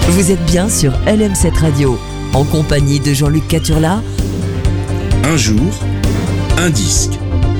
Vous êtes bien sur LM7 Radio, en compagnie de Jean-Luc Caturla. Un jour, un disque.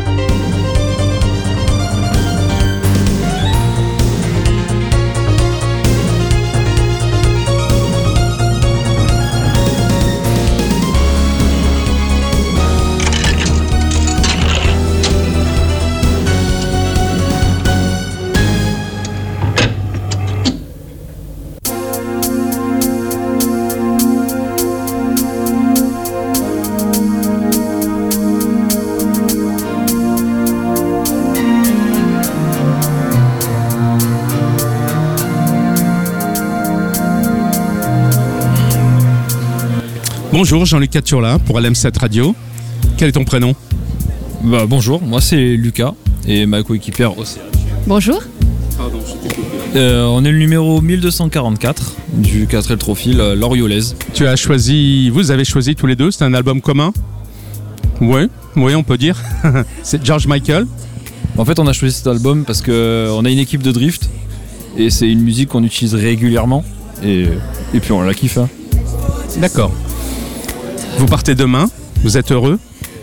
Bonjour, Jean-Luc Caturla pour LM7 Radio. Quel est ton prénom ? Bonjour, moi c'est Lucas et ma coéquipière Océane. Bonjour. Pardon, je t'ai coupé. On est le numéro 1244 du 4L Trophy, l'Oriolaise. Vous avez choisi tous les deux, c'est un album commun ? Oui, on peut dire. C'est George Michael. En fait, on a choisi cet album parce qu'on a une équipe de drift et c'est une musique qu'on utilise régulièrement et puis on la kiffe. Hein. D'accord. Vous partez demain, vous êtes heureux ?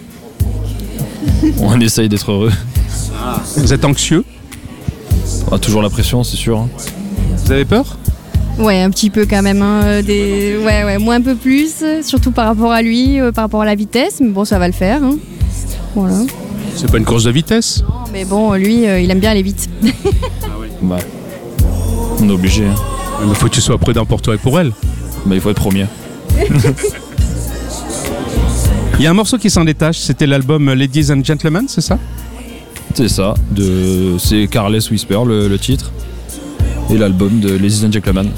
On essaye d'être heureux. Vous êtes anxieux ? On a toujours la pression, c'est sûr. Hein. Vous avez peur ? Ouais, un petit peu quand même. Hein, moi un peu plus, surtout par rapport à lui, par rapport à la vitesse. Mais bon, ça va le faire. Hein. Voilà. C'est pas une course de vitesse ? Non, mais bon, lui, il aime bien aller vite. On est obligé. Hein. Il faut que tu sois prudent pour toi et pour elle. Il faut être premier. Il y a un morceau qui s'en détache, c'était l'album Ladies and Gentlemen, c'est ça ? C'est ça, c'est Careless Whisper le titre et l'album de Ladies and Gentlemen.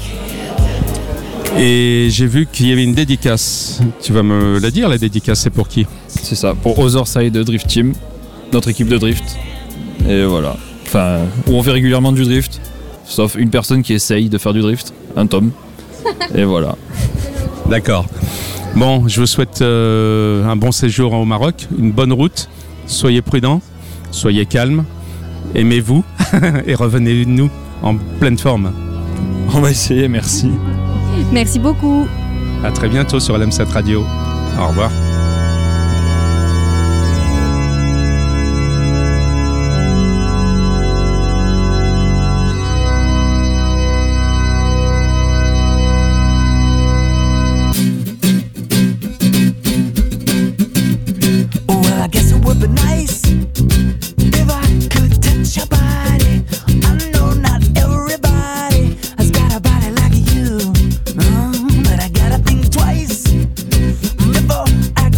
Et j'ai vu qu'il y avait une dédicace. Tu vas me la dire, la dédicace, c'est pour qui ? C'est ça, pour Other Side Drift Team, notre équipe de drift. Et voilà. Enfin, où on fait régulièrement du drift, sauf une personne qui essaye de faire du drift, un Tom. Et voilà. D'accord. Bon, je vous souhaite un bon séjour au Maroc, une bonne route. Soyez prudents, soyez calmes, aimez-vous et revenez-nous en pleine forme. On va essayer, merci. Merci beaucoup. À très bientôt sur LM7 Radio. Au revoir. I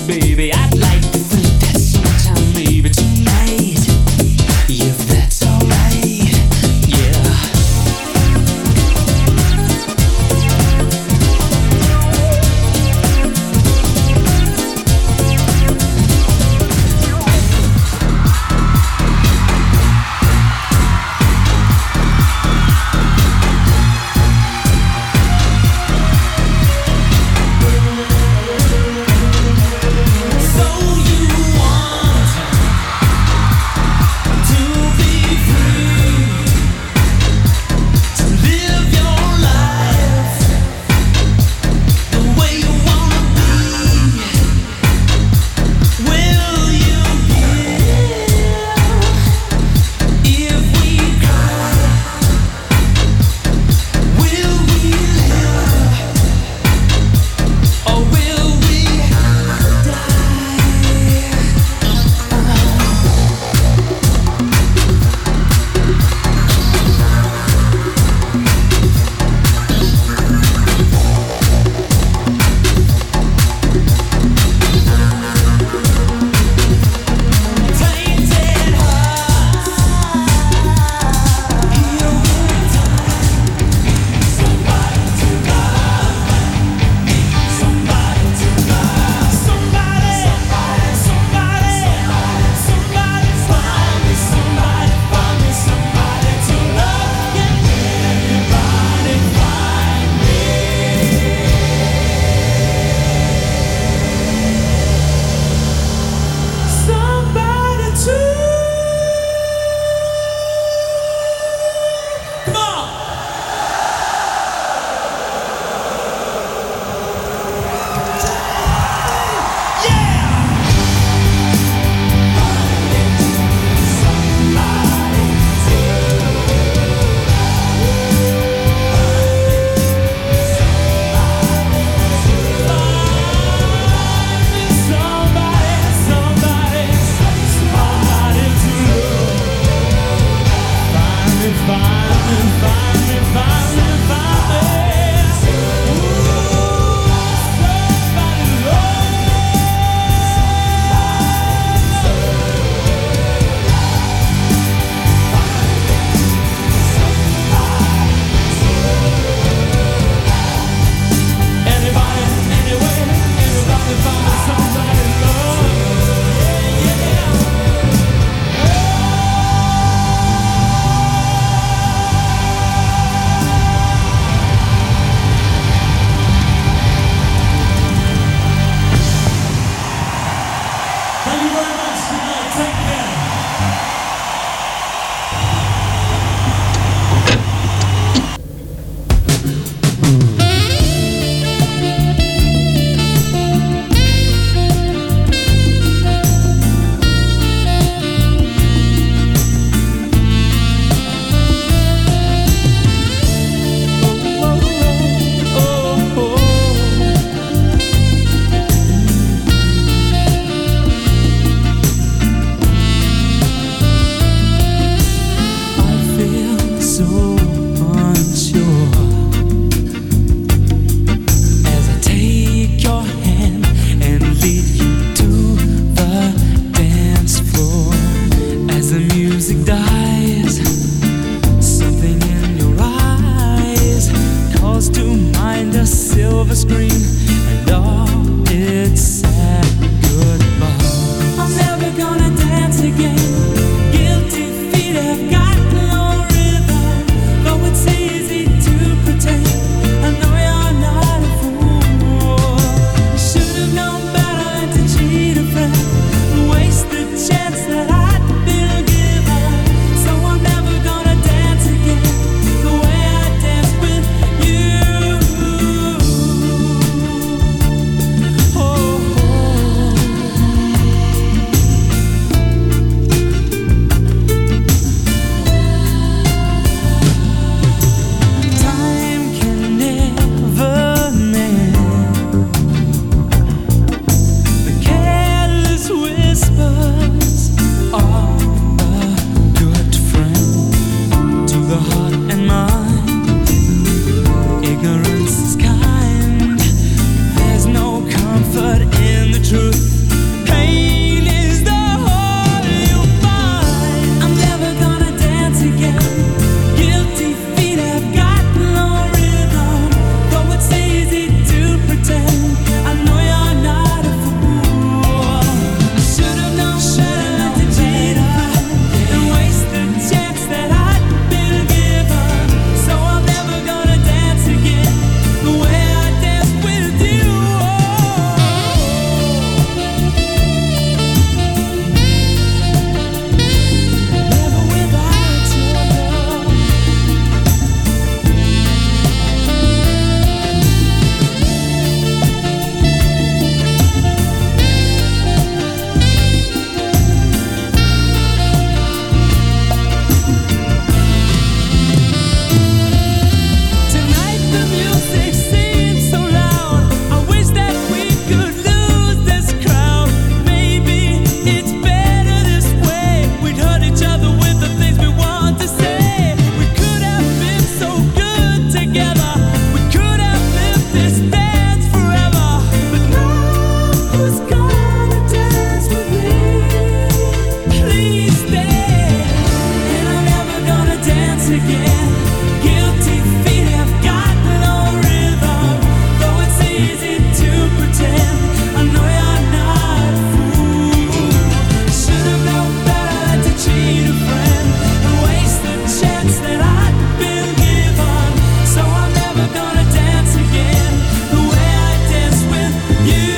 baby, I'd like to think that sometime, maybe tonight, if that's alright, yeah. So again. Guilty feet have got no rhythm, though it's easy to pretend. I know you're not a fool. Should have known better to cheat a friend and waste the chance that I'd been given. So I'm never gonna dance again the way I dance with you.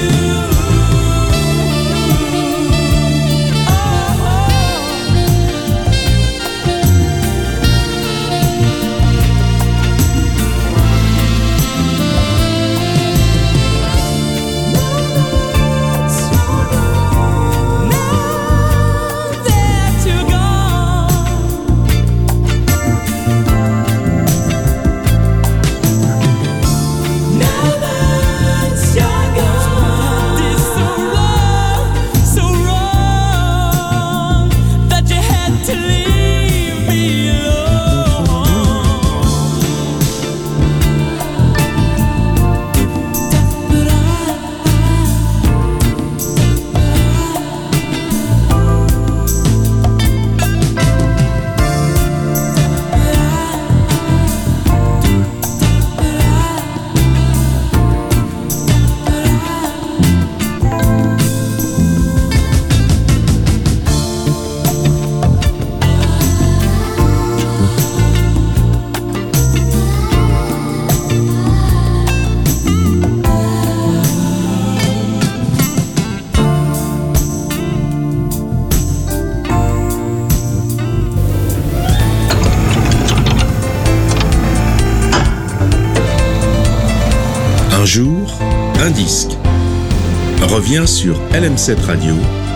Un jour, un disque. Revient sur LM7 Radio.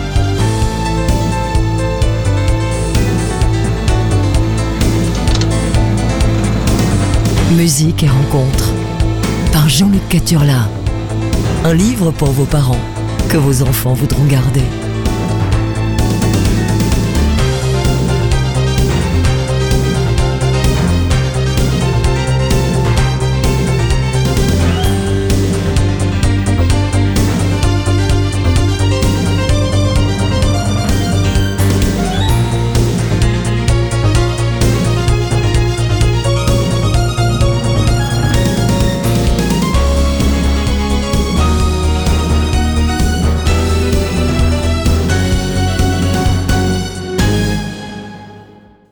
Musique et rencontres par Jean-Luc Caturla. Un livre pour vos parents que vos enfants voudront garder.